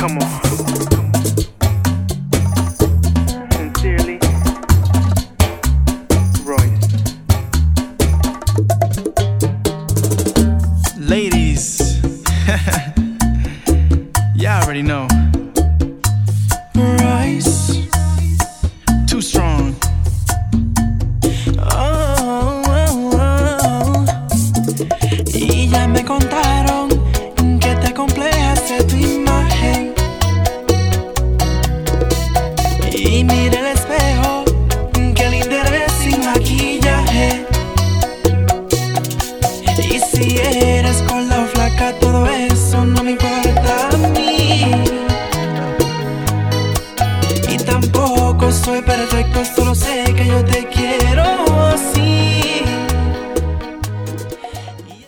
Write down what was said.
Come on. Sincerely, Royce. Ladies, y'all already know. Royce, too strong. Y ya me contaron que te complejas de tu imagen. Y mira el espejo, que linda eres sin maquillaje. Y si eres con la